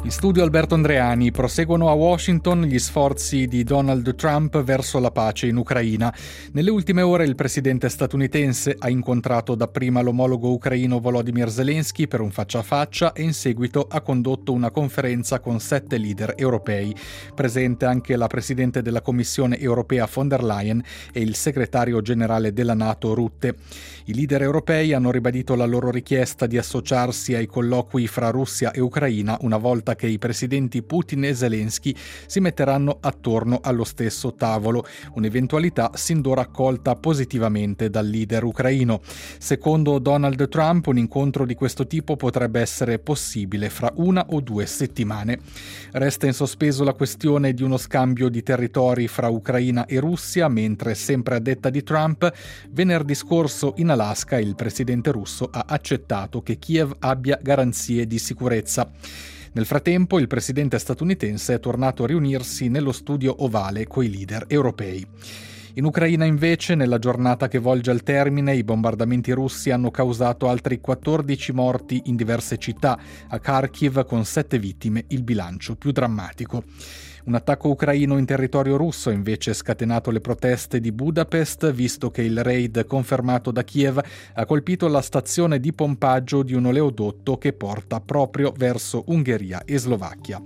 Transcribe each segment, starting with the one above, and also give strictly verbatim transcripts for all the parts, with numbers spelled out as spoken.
In studio Alberto Andreani. Proseguono a Washington gli sforzi di Donald Trump verso la pace in Ucraina. Nelle ultime ore il presidente statunitense ha incontrato dapprima l'omologo ucraino Volodymyr Zelensky per un faccia a faccia e in seguito ha condotto una conferenza con sette leader europei. Presente anche la presidente della Commissione europea von der Leyen e il segretario generale della NATO Rutte. I leader europei hanno ribadito la loro richiesta di associarsi ai colloqui fra Russia e Ucraina una volta che i presidenti Putin e Zelensky si metteranno attorno allo stesso tavolo, un'eventualità sin d'ora accolta positivamente dal leader ucraino. Secondo Donald Trump, un incontro di questo tipo potrebbe essere possibile fra una o due settimane. Resta in sospeso la questione di uno scambio di territori fra Ucraina e Russia, mentre, sempre a detta di Trump, venerdì scorso in Alaska il presidente russo ha accettato che Kiev abbia garanzie di sicurezza. Nel frattempo il presidente statunitense è tornato a riunirsi nello studio ovale coi leader europei. In Ucraina invece, nella giornata che volge al termine, i bombardamenti russi hanno causato altri quattordici morti in diverse città, a Kharkiv con sette vittime, il bilancio più drammatico. Un attacco ucraino in territorio russo ha invece scatenato le proteste di Budapest, visto che il raid confermato da Kiev ha colpito la stazione di pompaggio di un oleodotto che porta proprio verso Ungheria e Slovacchia.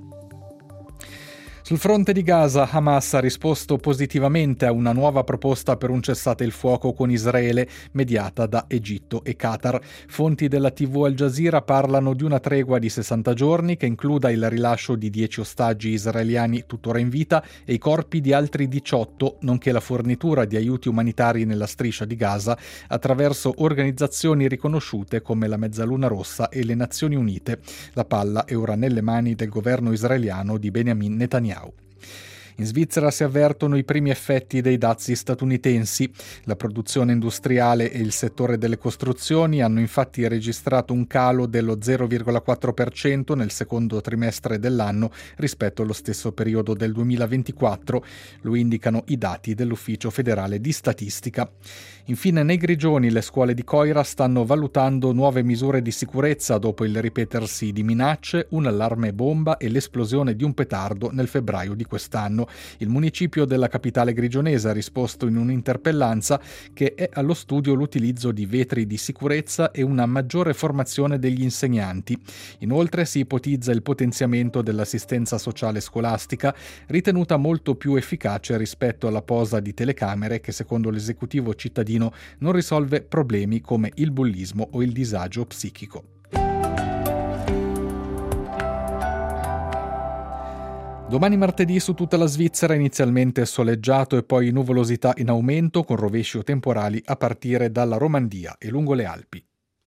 Sul fronte di Gaza, Hamas ha risposto positivamente a una nuova proposta per un cessate il fuoco con Israele, mediata da Egitto e Qatar. Fonti della tivù Al Jazeera parlano di una tregua di sessanta giorni che includa il rilascio di dieci ostaggi israeliani tuttora in vita e i corpi di altri diciotto, nonché la fornitura di aiuti umanitari nella striscia di Gaza attraverso organizzazioni riconosciute come la Mezzaluna Rossa e le Nazioni Unite. La palla è ora nelle mani del governo israeliano di Benjamin Netanyahu. In Svizzera si avvertono i primi effetti dei dazi statunitensi. La produzione industriale e il settore delle costruzioni hanno infatti registrato un calo dello zero virgola quattro per cento nel secondo trimestre dell'anno rispetto allo stesso periodo del duemilaventiquattro, lo indicano i dati dell'Ufficio federale di statistica. Infine, nei Grigioni le scuole di Coira stanno valutando nuove misure di sicurezza dopo il ripetersi di minacce, un allarme bomba e l'esplosione di un petardo nel febbraio di quest'anno. Il municipio della capitale grigionese ha risposto in un'interpellanza che è allo studio l'utilizzo di vetri di sicurezza e una maggiore formazione degli insegnanti. Inoltre si ipotizza il potenziamento dell'assistenza sociale scolastica, ritenuta molto più efficace rispetto alla posa di telecamere che, secondo l'esecutivo cittadino, non risolve problemi come il bullismo o il disagio psichico. Domani martedì su tutta la Svizzera inizialmente soleggiato e poi nuvolosità in aumento con rovesci o temporali a partire dalla Romandia e lungo le Alpi.